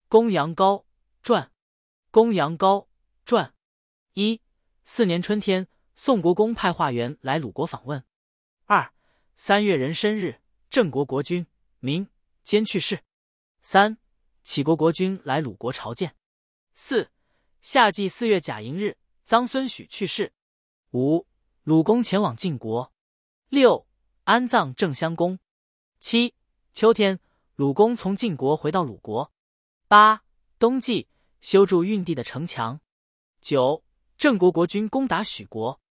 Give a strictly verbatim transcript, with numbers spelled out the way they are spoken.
公羊羔传。公羊羔传一。四年春天，宋国公派华元来鲁国访问。二。三月壬申日，郑国国君明兼去世。三。杞国国君来鲁国朝见。四。夏季四月甲寅日，臧孙许去世。五。鲁公前往晋国。六。安葬郑襄公。七。秋天，鲁公从晋国回到鲁国。八。冬季，修筑运地的城墙。九。郑国国君攻打许国。